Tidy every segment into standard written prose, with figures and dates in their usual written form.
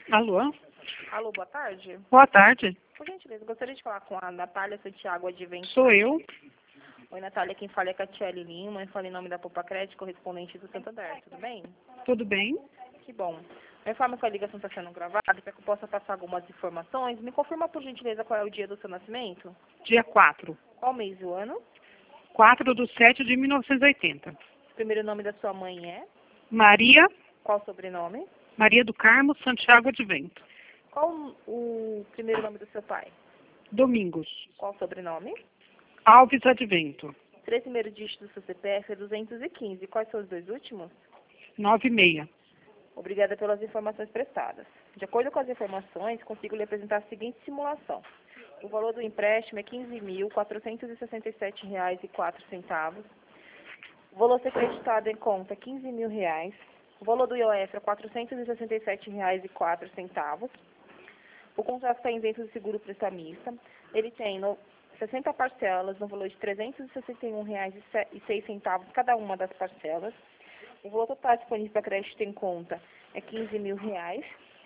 Alô? Alô, boa tarde. Boa tarde. Por gentileza, gostaria de falar com a Natália Santiago Advento. Sou eu. Oi, Natália, quem fala é Catiele Lima, eu falo em nome da Poupa Crédito, correspondente do Santander, tudo bem? Tudo bem? Que bom. Eu informo que a ligação está sendo gravada, para que eu possa passar algumas informações. Me confirma, por gentileza, qual é o dia do seu nascimento? Dia 4. Qual mês do ano? 4/7/1980. O primeiro nome da sua mãe é? Maria, Qual o sobrenome? Maria do Carmo Santiago Advento. Qual o primeiro nome do seu pai? Domingos. Qual o sobrenome? Alves Advento. 3 primeiros dígitos do seu CPF é 215. Quais são os dois últimos? 96. Obrigada pelas informações prestadas. De acordo com as informações, consigo lhe apresentar a seguinte simulação. O valor do empréstimo é R$ 15.467,04. O valor a ser creditado em conta é R$ 15.000. O valor do IOF é R$ 467,04. O contrato está isento do seguro prestamista. Ele tem 60 parcelas no valor de R$ 361,06 cada uma das parcelas. O valor total disponível para crédito em conta é R$ 15.000.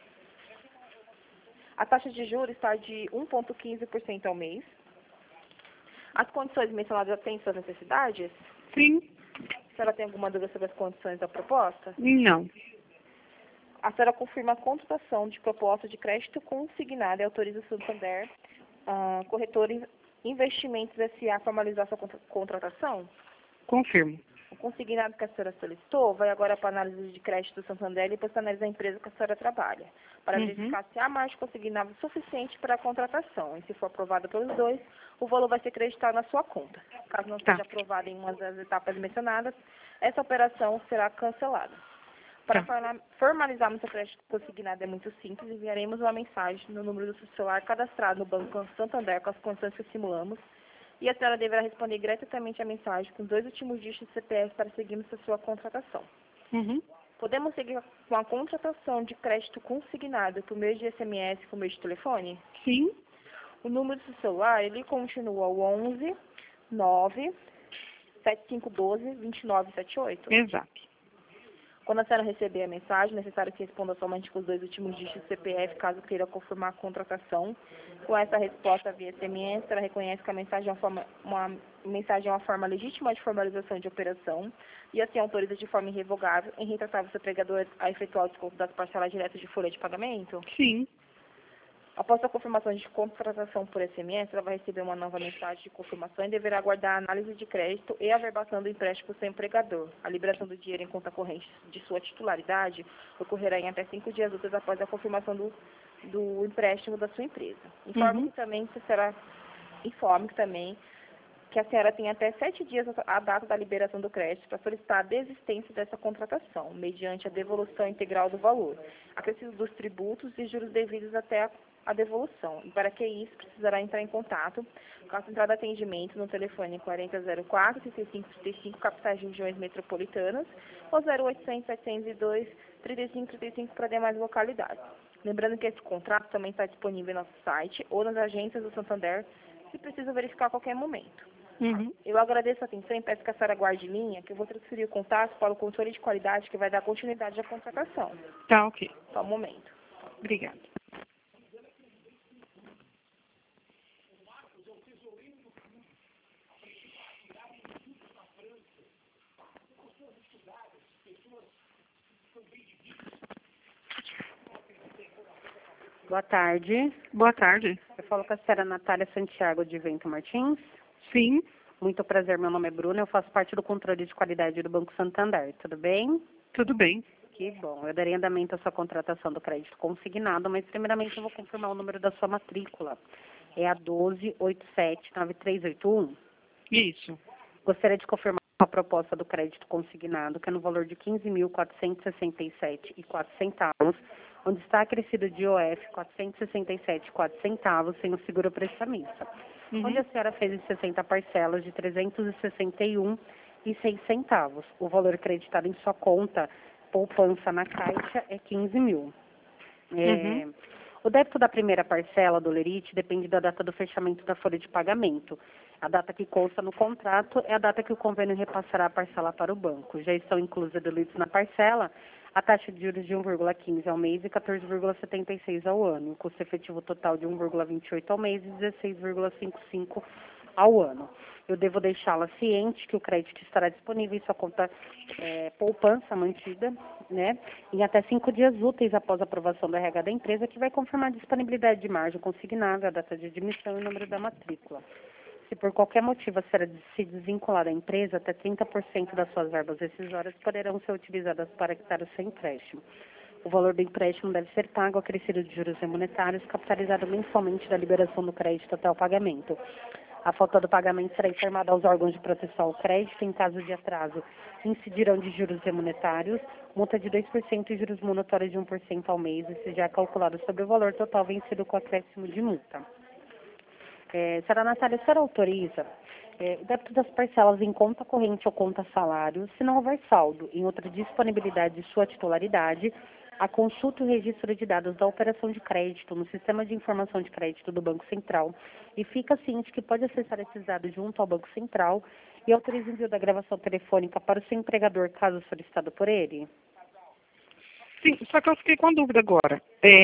A taxa de juros está de 1,15% ao mês. As condições mencionadas atendem suas necessidades? Sim. A senhora tem alguma dúvida sobre as condições da proposta? Não. A senhora confirma a contratação de proposta de crédito consignada e autoriza o Santander, corretor Investimentos S.A. a formalizar sua contratação? Confirmo. O consignado que a senhora solicitou vai agora para a análise de crédito do Santander e depois para a análise da empresa que a senhora trabalha, para verificar se há margem consignada suficiente para a contratação. E se for aprovado pelos dois, o valor vai ser creditado na sua conta. Caso não seja aprovado em uma das etapas mencionadas, essa operação será cancelada. Para formalizarmos o crédito consignado é muito simples, enviaremos uma mensagem no número do seu celular cadastrado no Banco Santander com as condições que simulamos, e a senhora deverá responder gratuitamente a mensagem com os 2 últimos dígitos do CPF para seguirmos a sua contratação. Podemos seguir com a contratação de crédito consignado por meio de SMS, por meio de telefone? Sim. O número do seu celular, ele continua o 11 9 7512 2978? Exato. Quando a senhora receber a mensagem, é necessário que responda somente com os 2 últimos dígitos do CPF, caso queira confirmar a contratação. Com essa resposta via SMS, ela reconhece que a mensagem é uma forma legítima de formalização de operação e assim autoriza de forma irrevogável em retratável seu empregador a efetuar o desconto das parcelas diretas de folha de pagamento? Sim. Após a confirmação de contratação por SMS, ela vai receber uma nova mensagem de confirmação e deverá aguardar a análise de crédito e a averbação do empréstimo do seu empregador. A liberação do dinheiro em conta corrente de sua titularidade ocorrerá em até 5 dias úteis após a confirmação do empréstimo da sua empresa. Informe também que a senhora tem até 7 dias a data da liberação do crédito para solicitar a desistência dessa contratação, mediante a devolução integral do valor, acrescido dos tributos e juros devidos até a devolução. E para que isso, precisará entrar em contato com a central de atendimento no telefone 4004-3535, capitais de regiões metropolitanas, ou 0800 702 3535 para demais localidades. Lembrando que esse contrato também está disponível em nosso site ou nas agências do Santander, se precisa verificar a qualquer momento. Eu agradeço a atenção e peço que a senhora guarde linha, que eu vou transferir o contato para o controle de qualidade que vai dar continuidade à contratação. Tá, ok. Só um momento. Obrigada. Boa tarde. Boa tarde. Eu falo com a senhora Natália Santiago Advento Martins. Sim. Muito prazer, meu nome é Bruna, eu faço parte do controle de qualidade do Banco Santander. Tudo bem? Tudo bem. Que bom. Eu darei andamento à sua contratação do crédito consignado, mas primeiramente eu vou confirmar o número da sua matrícula. É a 12879381. Isso. Gostaria de confirmar a proposta do crédito consignado, que é no valor de R$ 15.467,04, onde está acrescido de IOF R$ 467,04 sem o seguro prestamista. Onde a senhora fez em 60 parcelas de R$ 361,06. O valor creditado em sua conta, poupança na Caixa, é 15 mil. O débito da primeira parcela do Lerite depende da data do fechamento da folha de pagamento. A data que consta no contrato é a data que o convênio repassará a parcela para o banco. Já estão inclusas delitos na parcela A taxa de juros de 1,15 ao mês e 14,76 ao ano. O custo efetivo total de 1,28 ao mês e 16,55 ao ano. Eu devo deixá-la ciente que o crédito estará disponível em sua conta poupança mantida, né, em até 5 dias úteis após a aprovação do RH da empresa, que vai confirmar a disponibilidade de margem consignável, a data de admissão e o número da matrícula. Se por qualquer motivo a senhora se desvincular da empresa, até 30% das suas verbas rescisórias poderão ser utilizadas para quitar o seu empréstimo. O valor do empréstimo deve ser pago acrescido de juros monetários, capitalizado mensalmente da liberação do crédito até o pagamento. A falta do pagamento será informada aos órgãos de proteção ao crédito. Em caso de atraso, incidirão de juros monetários, multa de 2% e juros monotórios de 1% ao mês, e se já calculado sobre o valor total vencido com acréscimo de multa. Senhora Natália, a senhora autoriza o débito das parcelas em conta corrente ou conta salário, se não houver saldo, em outra disponibilidade de sua titularidade, a consulta e o registro de dados da operação de crédito no Sistema de Informação de Crédito do Banco Central e fica ciente que pode acessar esses dados junto ao Banco Central e autoriza o envio da gravação telefônica para o seu empregador, caso solicitado por ele? Sim, só que eu fiquei com a dúvida agora.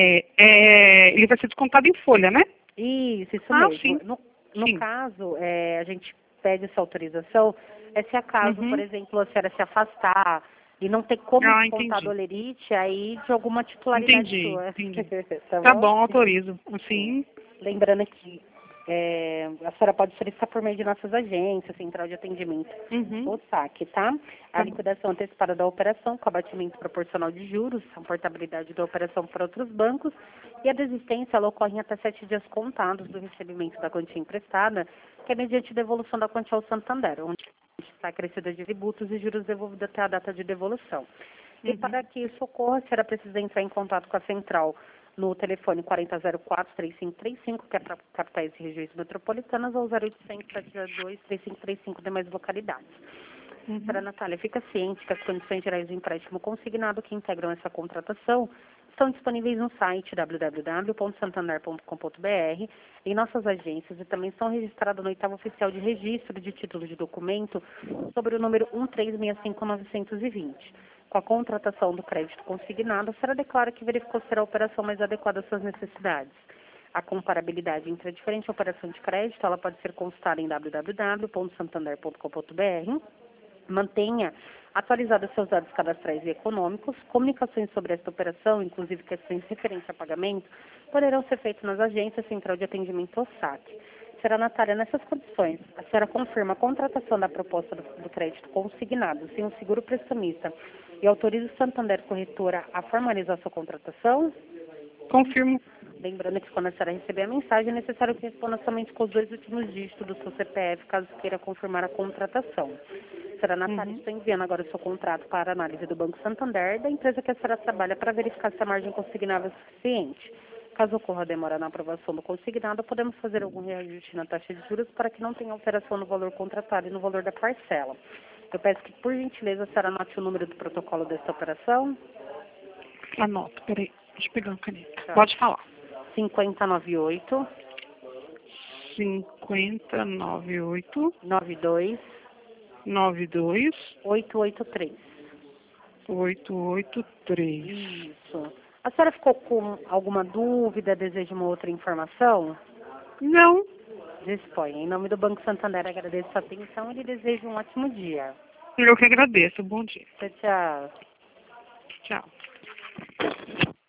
Ele vai ser descontado em folha, né? Isso Ah, mesmo. sim. No caso, a gente pede essa autorização, se acaso, por exemplo, a senhora se afastar e não ter como descontar do Olerite, aí de alguma titularidade sua. Entendi. Tá Tá bom? bom, autorizo. Assim. Lembrando que a senhora pode solicitar por meio de nossas agências, Central de Atendimento, ou SAC, tá? A liquidação antecipada da operação, com abatimento proporcional de juros, a portabilidade da operação para outros bancos, e a desistência, ela ocorre em até 7 dias contados do recebimento da quantia emprestada, que é mediante devolução da quantia ao Santander, onde está acrescida de tributos e juros devolvidos até a data de devolução. E para que isso ocorra, a senhora precisa entrar em contato com a Central no telefone 4004-3535, que é para capitais e regiões metropolitanas, ou 0800-702-3535 demais localidades. Senhora Natália, fica ciente que as condições gerais do empréstimo consignado que integram essa contratação estão disponíveis no site www.santander.com.br, em nossas agências, e também estão registradas no 8º Oficial de Registro de Título de Documento sobre o número 1365920. Com a contratação do crédito consignado, a senhora declara que verificou ser a operação mais adequada às suas necessidades. A comparabilidade entre a diferente operação de crédito, ela pode ser consultada em www.santander.com.br. Mantenha atualizados seus dados cadastrais e econômicos. Comunicações sobre esta operação, inclusive questões referentes a pagamento, poderão ser feitas nas agências Central de Atendimento ou SAC. Senhora Natália, nessas condições, a senhora confirma a contratação da proposta do crédito consignado sem o seguro prestamista e autoriza o Santander Corretora a formalizar sua contratação? Confirmo. Lembrando que quando a senhora receber a mensagem, é necessário que responda somente com os 2 últimos dígitos do seu CPF, caso queira confirmar a contratação. Senhora Natália, estou enviando agora o seu contrato para análise do Banco Santander, da empresa que a senhora trabalha, para verificar se a margem consignável é suficiente. Caso ocorra demora na aprovação do consignado, podemos fazer algum reajuste na taxa de juros para que não tenha alteração no valor contratado e no valor da parcela. Eu peço que, por gentileza, a senhora anote o número do protocolo desta operação. Anoto, peraí, deixa eu pegar uma caneta. Tá. Pode falar. 5098 5098 92 92 883. 883. Isso. A senhora ficou com alguma dúvida, deseja uma outra informação? Não. Disponha. Em nome do Banco Santander, agradeço a atenção e lhe desejo um ótimo dia. Eu que agradeço. Bom dia. Tchau, tchau. Tchau.